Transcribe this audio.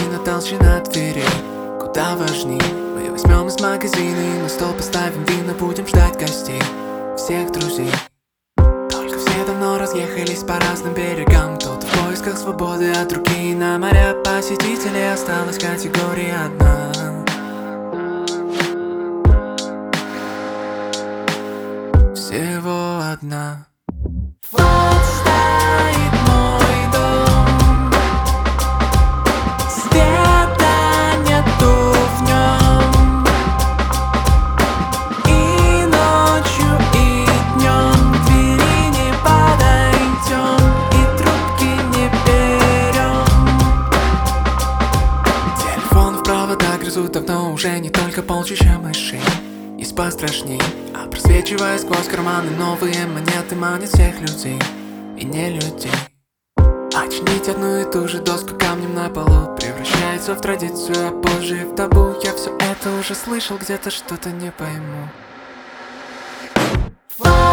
но толщина дверей куда важней. Мы возьмем из магазина и на стол поставим вина. Будем ждать гостей, всех друзей. Только все давно разъехались по разным берегам. Кто-то в поисках свободы, а другие на моря. Посетителей осталась категория одна. Всего одна. Вот стоит мой дом, света нету в нем. И ночью, и днем к двери не подойдем, и трубки не берем. Телефон в провода грызут давно уже не только полчища мышей. Есть пострашней, а просвечивая сквозь карманы новые монеты манят всех людей и не людей. Очнить одну и ту же доску камнем на полу превращается в традицию, а позже в табу. Я все это уже слышал, где-то что-то не пойму.